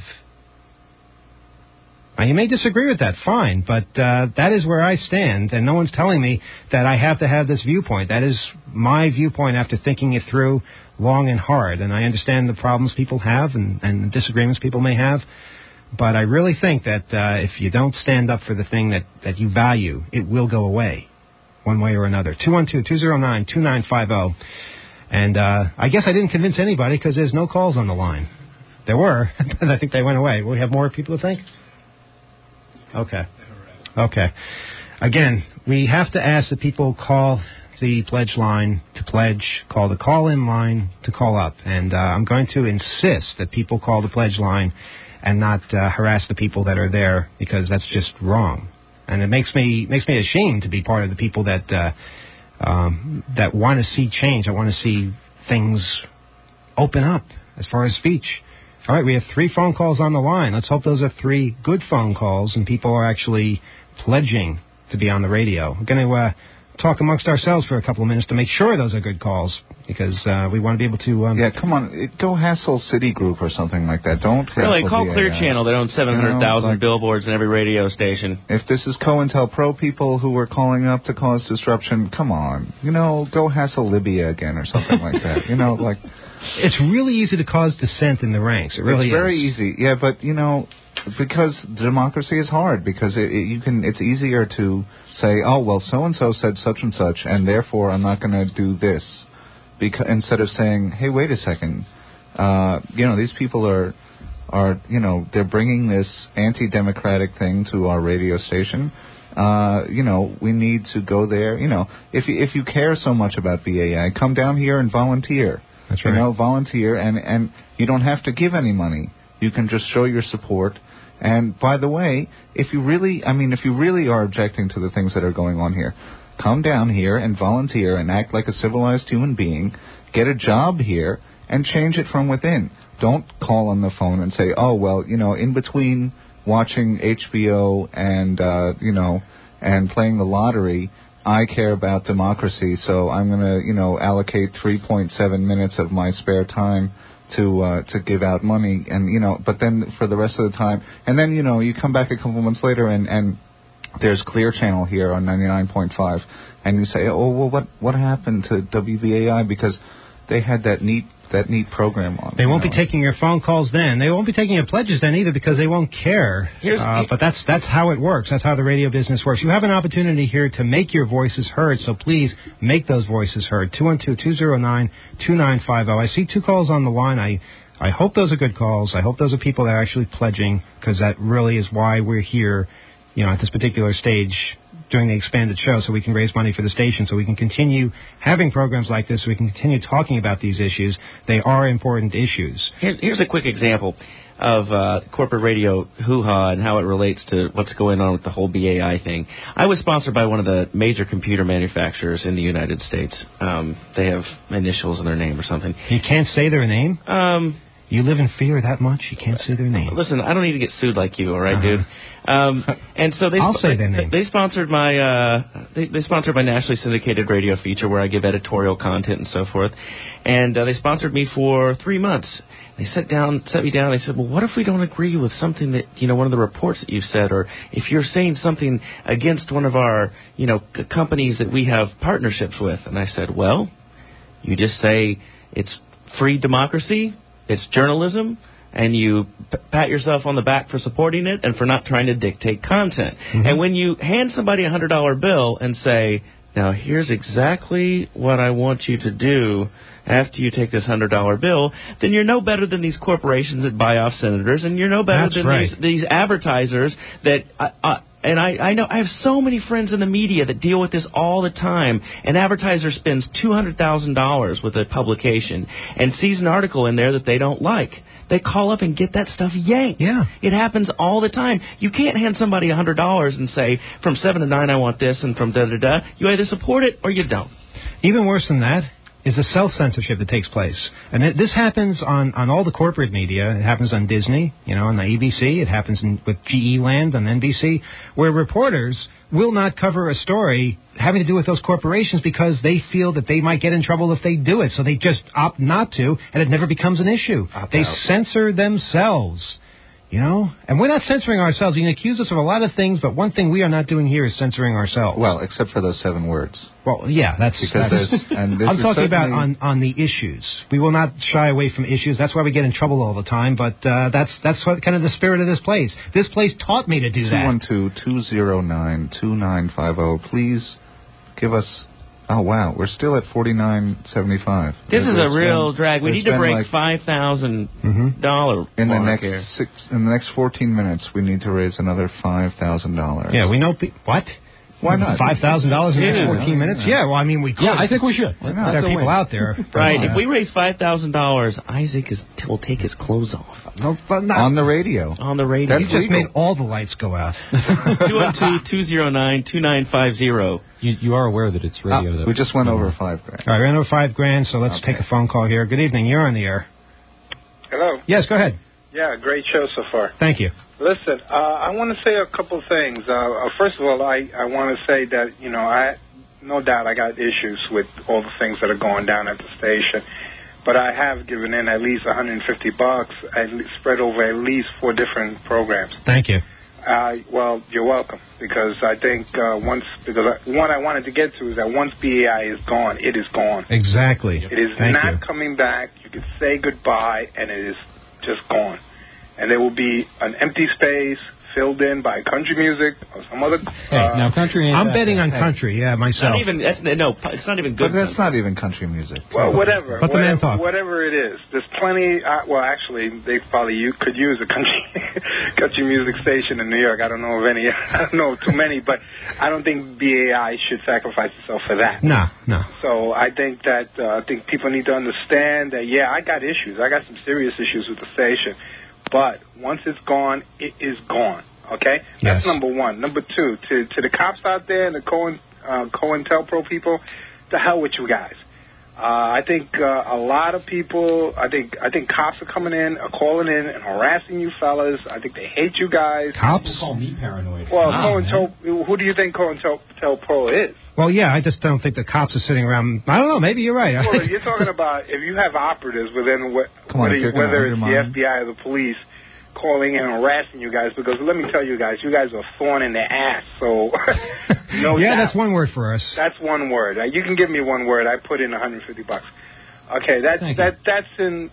A: Now, you may disagree with that, fine, but that is where I stand, and no one's telling me that I have to have this viewpoint. That is my viewpoint after thinking it through long and hard, and I understand the problems people have and disagreements people may have, but I really think that if you don't stand up for the thing that you value, it will go away, one way or another. 212-209-2950, and I guess I didn't convince anybody because there's no calls on the line. There were, but I think they went away. Will we have more people to think? Okay. Again, we have to ask that people call the pledge line to pledge, call the call-in line to call up. And I'm going to insist that people call the pledge line and not harass the people that are there, because that's just wrong. And it makes me ashamed to be part of the people that want to see change. I want to see things open up as far as speech. All right, we have 3 phone calls on the line. Let's hope those are 3 good phone calls and people are actually pledging to be on the radio. We're going to talk amongst ourselves for a couple of minutes to make sure those are good calls, because we want to be able to...
B: yeah, come on. Go hassle Citigroup or something like that. Don't hassle
D: really, call Clear Channel. They own 700,000 billboards in every radio station.
B: If this is COINTELPRO people who were calling up to cause disruption, come on. You know, go hassle Libya again or something like that. You know, like...
A: It's really easy to cause dissent in the ranks. It really is.
B: It's very easy. Yeah, but, you know, because democracy is hard, because it's easier to say, oh, well, so-and-so said such and such, and therefore I'm not going to do this, instead of saying, hey, wait a second, you know, these people are, you know, they're bringing this anti-democratic thing to our radio station. You know, we need to go there. You know, if you care so much about BAI, come down here and volunteer.
A: That's right.
B: You know, volunteer, and you don't have to give any money. You can just show your support. And by the way, if you really are objecting to the things that are going on here, come down here and volunteer and act like a civilized human being, get a job here, and change it from within. Don't call on the phone and say, oh, well, you know, in between watching HBO and, you know, and playing the lottery, I care about democracy, so I'm going to, you know, allocate 3.7 minutes of my spare time to give out money, and, you know, but then for the rest of the time, and then, you know, you come back a couple months later and there's Clear Channel here on 99.5, and you say, oh, well, what happened to WBAI, because they had that neat program on.
A: They won't be taking your phone calls then. They won't be taking your pledges then either, because they won't care. But that's how it works. That's how the radio business works. You have an opportunity here to make your voices heard, so please make those voices heard. 212-209-2950. I see 2 calls on the line. I hope those are good calls. I hope those are people that are actually pledging, because that really is why we're here, you know, at this particular stage during the expanded show, so we can raise money for the station, so we can continue having programs like this, so we can continue talking about these issues. They are important issues.
D: Here's a quick example of corporate radio hoo-ha and how it relates to what's going on with the whole BAI thing. I was sponsored by one of the major computer manufacturers in the United States. They have initials in their name or something.
A: You can't say their name? You live in fear that much? You can't say their name.
D: Listen, I don't need to get sued like you, all right, dude? And so
A: I'll say their name.
D: They sponsored my they sponsored my nationally syndicated radio feature where I give editorial content and so forth. And they sponsored me for 3 months. They set me down. They said, well, what if we don't agree with something that, you know, one of the reports that you've said, or if you're saying something against one of our, you know, companies that we have partnerships with? And I said, well, you just say it's free democracy, it's journalism, and you pat yourself on the back for supporting it and for not trying to dictate content. Mm-hmm. And when you hand somebody a $100 bill and say, now here's exactly what I want you to do after you take this $100 bill, then you're no better than these corporations that buy off senators, and you're no better than these advertisers that... And I know I have so many friends in the media that deal with this all the time. An advertiser spends $200,000 with a publication and sees an article in there that they don't like. They call up and get that stuff yanked.
A: Yeah.
D: It happens all the time. You can't hand somebody $100 and say, from 7 to 9 I want this, and from da-da-da. You either support it or you don't.
A: Even worse than that is the self-censorship that takes place. And this happens on all the corporate media. It happens on Disney, on the ABC. It happens with GE Land on NBC, where reporters will not cover a story having to do with those corporations because they feel that they might get in trouble if they do it. So they just opt not to, and it never becomes an issue. They censor themselves. And we're not censoring ourselves. You can accuse us of a lot of things, but one thing we are not doing here is censoring ourselves.
B: Well, except for those 7 words.
A: Well, yeah, that's... I'm talking about on the issues. We will not shy away from issues. That's why we get in trouble all the time, but that's what kind of the spirit of this place. This place taught me to do that.
B: 212-209-2950. Please give us... Oh, wow. We're still at $49.75.
D: This is a real drag. We need to break $5,000
B: in the next 14 minutes, we need to raise another $5,000.
A: Yeah, we know... What?
B: Why not?
A: $5,000 in the next 14 minutes? Yeah, well, I mean, we could.
C: Yeah, I think we should.
A: There are people out there.
D: Right. If we raise $5,000, Isaac will take his clothes off.
A: No, but not
B: on the radio.
D: On the radio.
A: You just made all the lights go out.
D: 212-209-2950.
C: You are aware that it's radio, though.
B: We just went over $5,000.
A: All right, we went over $5,000, so let's take a phone call here. Good evening. You're on the air.
J: Hello.
A: Yes, go ahead.
J: Yeah, great show so far.
A: Thank you.
J: Listen, I want to say a couple of things. First of all, I want to say that, no doubt I got issues with all the things that are going down at the station. But I have given in at least $150, spread over at least 4 different programs.
A: Thank you.
J: Well, you're welcome, because I think what I wanted to get to is that once BAI is gone, it is gone.
A: Exactly.
J: It is not coming back. You can say goodbye, and it is just gone. And there will be an empty space filled in by country music or some other...
C: now country ain't
A: I'm betting on country, myself.
D: It's not even good.
B: But that's not even country music.
J: Well, whatever.
A: But the man talk.
J: Whatever it is. There's plenty... actually, they probably could use a country music station in New York. I don't know of any. I don't know too many, but I don't think BAI should sacrifice itself for that.
A: No.
J: So I think that people need to understand that, I got issues. I got some serious issues with the station. But once it's gone, it is gone. Okay?
A: Yes.
J: That's number one. Number two, to the cops out there and the COINTELPRO people, the hell with you guys. I think a lot of people, I think cops are coming in, are calling in and harassing you fellas. I think they hate you guys.
A: Cops?
C: People call me paranoid.
J: Well, who do you think COINTELPRO is?
A: Well, I just don't think the cops are sitting around. I don't know. Maybe you're right.
J: Well, you're talking about if you have operatives within whether it's the FBI or the police calling and harassing you guys, because let me tell you guys are a thorn in their ass. So, no doubt.
A: That's one word for us.
J: That's one word. You can give me one word. I put in $150. Okay, that's in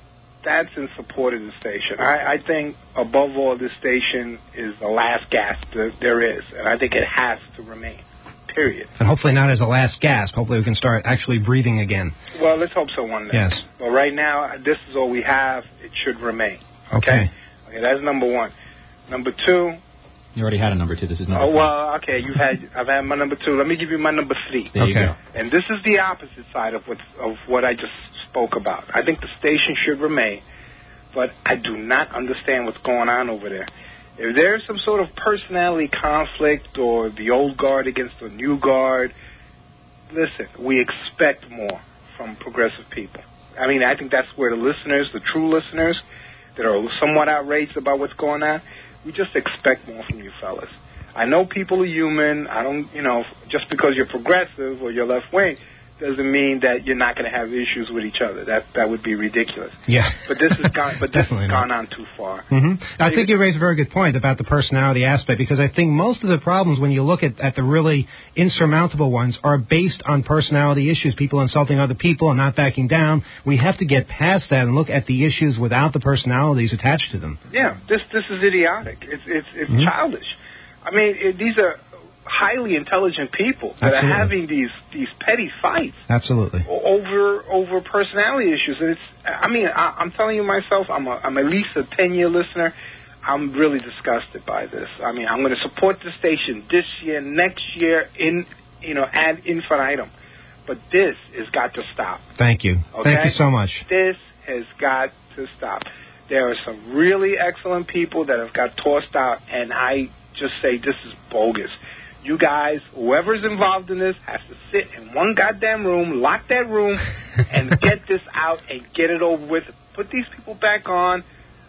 J: support of the station. I think above all, this station is the last gasp there is, and I think it has to remain. Period.
A: And hopefully not as a last gasp. Hopefully we can start actually breathing again.
J: Well, let's hope so one day.
A: Yes.
J: But right now, this is all we have. It should remain.
A: Okay.
J: Okay, that's number one. Number two.
C: You already had a number 2. This is number 3.
J: Well, okay. I've had my number 2. Let me give you my number 3.
C: There you go.
J: And this is the opposite side of what I just spoke about. I think the station should remain, but I do not understand what's going on over there. If there's some sort of personality conflict or the old guard against the new guard, listen, we expect more from progressive people. I mean, I think that's where the listeners, the true listeners, that are somewhat outraged about what's going on, we just expect more from you fellas. I know people are human. I don't, just because you're progressive or you're left wing doesn't mean that you're not going to have issues with each other. That would be ridiculous.
A: Yeah.
J: But this has gone on too far.
A: Mm-hmm. I think you raised a very good point about the personality aspect, because I think most of the problems, when you look at the really insurmountable ones, are based on personality issues, people insulting other people and not backing down. We have to get past that and look at the issues without the personalities attached to them.
J: Yeah, this is idiotic. It's childish. I mean, these are highly intelligent people that are having these petty fights.
A: Absolutely.
J: Over personality issues. And I'm telling you myself, I'm at least a 10-year listener. I'm really disgusted by this. I mean, I'm going to support the station this year, next year, ad infinitum. But this has got to stop.
A: Thank you.
J: Okay?
A: Thank you so much.
J: This has got to stop. There are some really excellent people that have got tossed out, and I just say this is bogus. You guys, whoever's involved in this, has to sit in one goddamn room, lock that room, and get this out and get it over with. Put these people back on.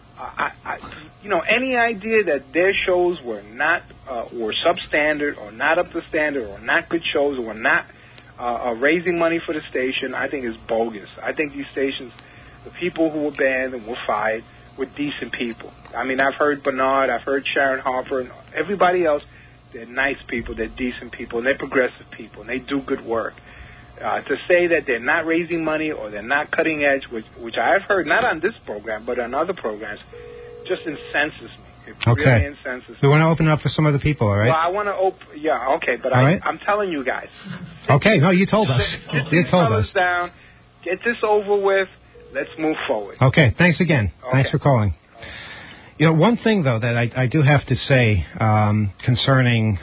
J: Any idea that their shows were not were substandard or not up to standard or not good shows or were not raising money for the station, I think is bogus. I think these stations, the people who were banned and were fired, were decent people. I mean, I've heard Bernard, I've heard Sharon Harper, and everybody else. They're nice people, they're decent people, and they're progressive people, and they do good work. To say that they're not raising money or they're not cutting edge, which I've heard, not on this program, but on other programs, just incenses me. It really incenses me.
A: We want to open it up for some other people, all right?
J: Well, I want to but I'm telling you guys.
A: Okay, no, you told us. You told us.
J: Down, get this over with, let's move forward.
A: Okay, thanks again. Okay. Thanks for calling. One thing, though, that I do have to say concerning,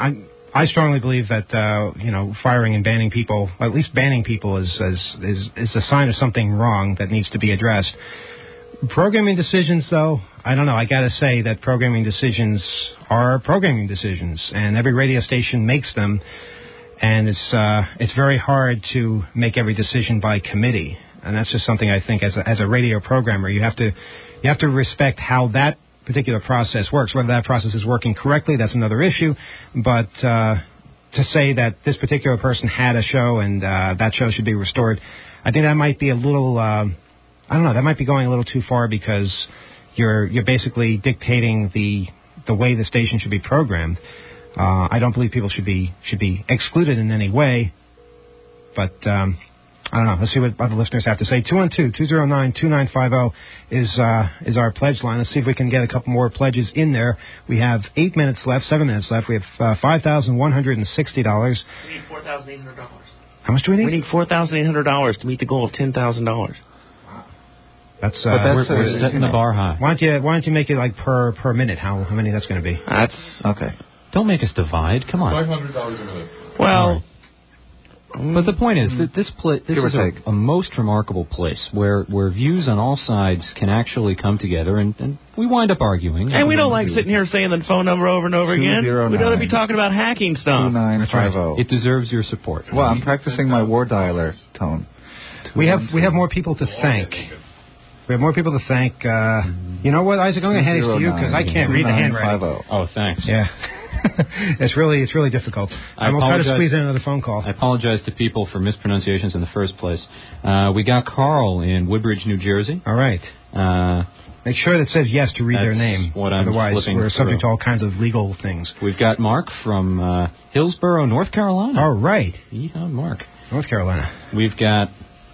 A: I strongly believe that, firing and banning people, or at least banning people is a sign of something wrong that needs to be addressed. Programming decisions, though, I don't know. I got to say that programming decisions are programming decisions, and every radio station makes them, and it's very hard to make every decision by committee. And that's just something I think as a radio programmer, you have to respect how that particular process works. Whether that process is working correctly, that's another issue. But to say that this particular person had a show and that show should be restored, I think that might be a little, that might be going a little too far, because you're basically dictating the way the station should be programmed. I don't believe people should be excluded in any way, but I don't know. Let's see what other listeners have to say. 212-209-2950 is our pledge line. Let's see if we can get a couple more pledges in there. We have 7 minutes left. We have $5,160.
D: We need $4,800.
A: How much do we need?
D: We need $4,800 to meet the goal of $10,000.
A: That's
C: we're setting the bar high.
A: Why don't you make it like per minute? How many that's going to be?
D: That's
B: okay.
C: Don't make us divide. Come on.
K: $500 a minute.
D: Well.
C: But the point is that this is a most remarkable place where views on all sides can actually come together, and we wind up arguing.
D: And we don't like sitting here saying the phone number over and over again. We don't be talking about hacking stuff.
B: 2950.
C: It deserves your support.
B: Well, I'm practicing my war dialer tone.
A: We have more people to thank. We have more people to thank. You know what, Isaac? I'm going to hand it to you because I can't read the handwriting.
C: Oh, thanks.
A: Yeah. It's really difficult. I'm going to try to squeeze in another phone call.
C: I apologize to people for mispronunciations in the first place. We got Carl in Woodbridge, New Jersey.
A: All right. Make sure that it says yes to read their name. Otherwise, we're subject to all kinds of legal things.
C: We've got Mark from Hillsborough, North Carolina.
A: All right.
C: Yeah, Mark.
A: North Carolina.
C: We've got,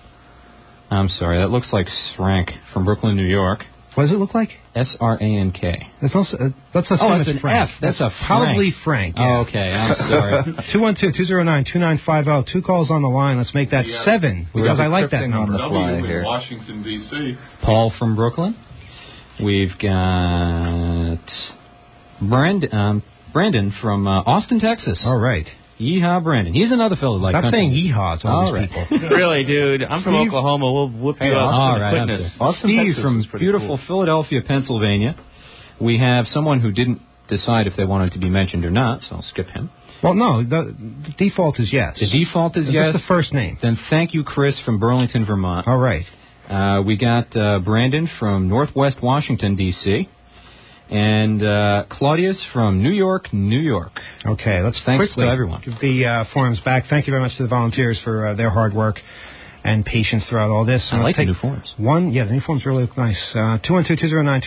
C: I'm sorry, that looks like Srank from Brooklyn, New York.
A: What does it look like?
C: S-R-A-N-K.
A: That's an
C: F. That's a
A: probably Frank. Yeah.
C: Oh, okay. I'm sorry.
A: 212-209-2950. 2 calls on the line. Let's make that 7 because I like that number.
K: On the fly here. Washington, D.C.
C: Paul from Brooklyn. We've got Brandon from Austin, Texas.
A: All right.
C: Yeehaw, Brandon. He's another fellow like
A: Stop saying yeehaw to all these people.
D: Really, dude. I'm from Oklahoma. We'll whoop you up.
C: All right. Steve from beautiful Philadelphia, Pennsylvania. We have someone who didn't decide if they wanted to be mentioned or not, so I'll skip him.
A: Well, no, the default is yes.
C: The default is yes?
A: That's the first name.
C: Then thank you, Chris from Burlington, Vermont.
A: All right.
C: We got Brandon from Northwest Washington, D.C., and Claudius from New York, New York.
A: Okay, let's
C: Thanks to everyone.
A: Give the forms back. Thank you very much to the volunteers for their hard work and patience throughout all this.
C: I like the new forms.
A: The new forms really look nice.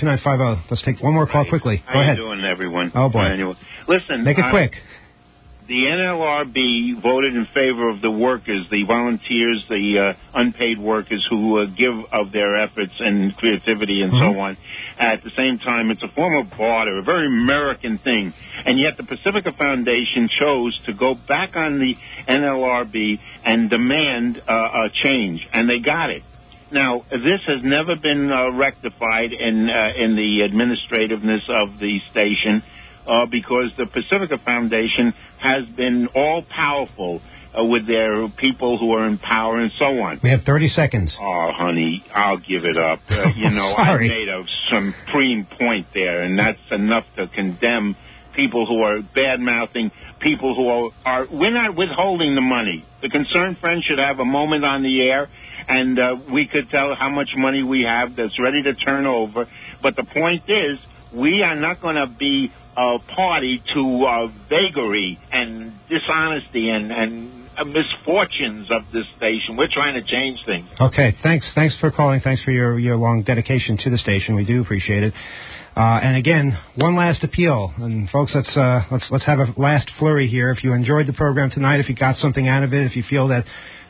A: 212-209-2950. Let's take one more call quickly. Go ahead.
L: How you doing, everyone?
A: Oh, boy.
L: Listen.
A: Make it quick.
L: the NLRB voted in favor of the workers, the volunteers, the unpaid workers who give of their efforts and creativity and so on. At the same time, it's a form of barter, a very American thing. And yet the Pacifica Foundation chose to go back on the NLRB and demand a change, and they got it. Now, this has never been rectified in the administrativeness of the station because the Pacifica Foundation has been all-powerful with their people who are in power and so on.
A: We have 30 seconds.
L: Oh, honey, I'll give it up. I made a supreme point there, and that's enough to condemn people who are bad-mouthing, people who are we're not withholding the money. The Concerned Friend should have a moment on the air, and we could tell how much money we have that's ready to turn over. But the point is, we are not going to be a party to vagary and dishonesty and misfortunes of this station. We're trying to change things.
A: Okay, thanks for calling. Thanks for your long dedication to the station. We do appreciate it. And again, one last appeal, and folks, let's have a last flurry here. If you enjoyed the program tonight, if you got something out of it, if you feel that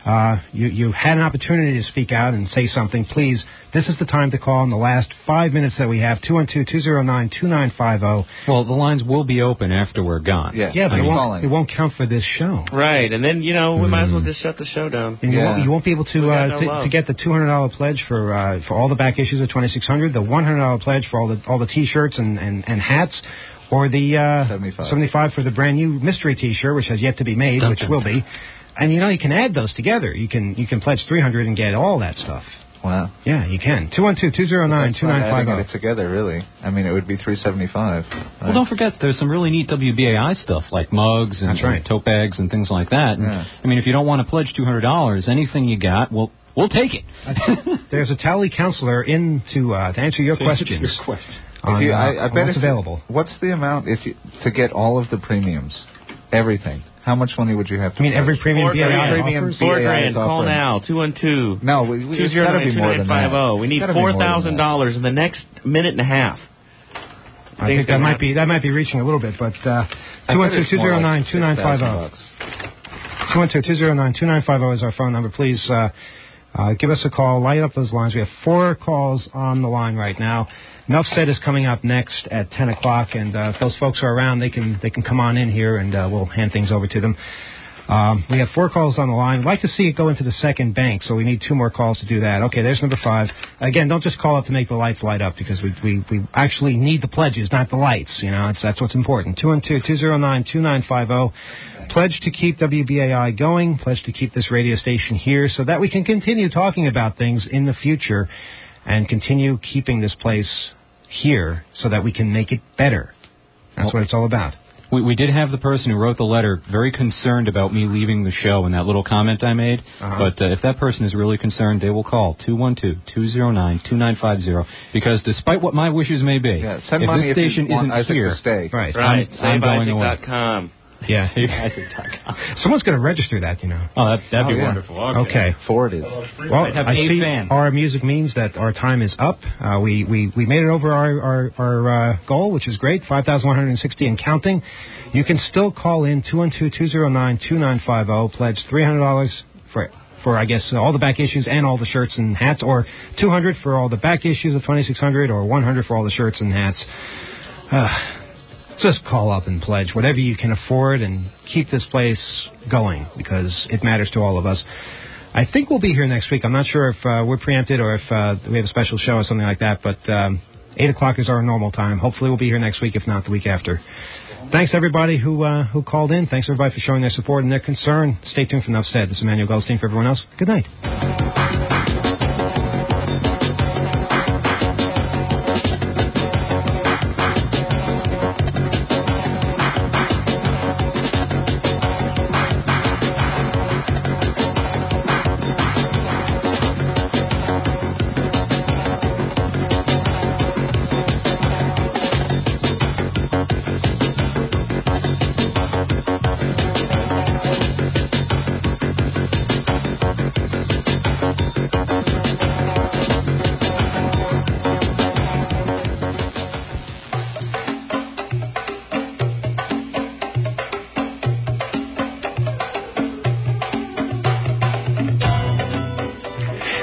A: you had an opportunity to speak out and say something, please, this is the time to call in the last 5 minutes that we have, 212-209-2950.
C: Well, the lines will be open after we're gone.
A: Yeah, but it won't count for this show.
D: Right, and then, we might as well just shut the show down.
A: And you won't be able to get the $200 pledge for all the back issues of 2600, the $100 pledge for all the T-shirts and hats, or the 75 for the brand new mystery T-shirt, which has yet to be made, which will be. And, you can add those together. You can pledge $300 and get all that stuff.
B: Wow.
A: Yeah, you can. 212-209-2950.
B: Adding it together, really. I mean, it would be $375. Right?
C: Well, don't forget, there's some really neat WBAI stuff, like mugs and tote bags and things like that. And, I mean, if you don't want to pledge $200, anything you got, we'll take it.
A: There's a Tally counselor in to answer your questions.
B: I bet
A: what's available.
B: What's the amount to get all of the premiums, everything? How much money would you have to pay?
A: Every premium BAI offers?
D: $4,000. Call now, 212.
B: No, it's got to be more than that.
D: We need $4,000 in the next minute and a half.
A: I think that might be reaching a little bit, but 212-209-2950. 212-209-2950 is our phone number. Please give us a call. Light up those lines. We have 4 calls on the line right now. Enough Said is coming up next at 10 o'clock, and if those folks are around, they can come on in here, and we'll hand things over to them. We have 4 calls on the line. We'd like to see it go into the second bank, so we need 2 more calls to do that. Okay, there's number 5. Again, don't just call up to make the lights light up, because we actually need the pledges, not the lights. That's what's important. 212-209-2950. Pledge to keep WBAI going. Pledge to keep this radio station here so that we can continue talking about things in the future and continue keeping this place here so that we can make it better. That's what it's all about.
C: We did have the person who wrote the letter very concerned about me leaving the show in that little comment I made. But if that person is really concerned, they will call 212-209-2950. Because despite what my wishes may be, if this station isn't here,
A: right,
C: I'm going away.
A: Yeah. Someone's going to register that,
C: Oh, that'd be wonderful.
A: Okay.
B: Ford is.
A: Well, I see our music means that our time is up. We made it over our goal, which is great, 5,160 and counting. You can still call in 212-209-2950, pledge $300 for I guess all the back issues and all the shirts and hats, or $200 for all the back issues of 2600, or $100 for all the shirts and hats. Just call up and pledge whatever you can afford and keep this place going, because it matters to all of us. I think we'll be here next week. I'm not sure if we're preempted or if we have a special show or something like that, but 8 o'clock is our normal time. Hopefully we'll be here next week, if not the week after. Thanks, everybody who called in. Thanks, everybody, for showing their support and their concern. Stay tuned for Enough Said. This is Emmanuel Goldstein. For everyone else, good night.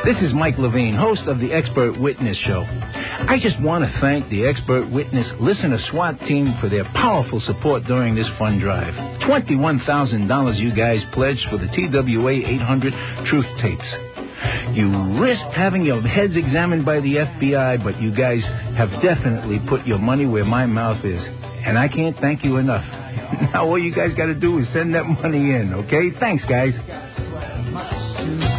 M: This is Mike Levine, host of the Expert Witness Show. I just want to thank the Expert Witness listener SWAT team for their powerful support during this fund drive. $21,000 you guys pledged for the TWA 800 Truth Tapes. You risked having your heads examined by the FBI, but you guys have definitely put your money where my mouth is. And I can't thank you enough. Now all you guys got to do is send that money in, okay? Thanks, guys.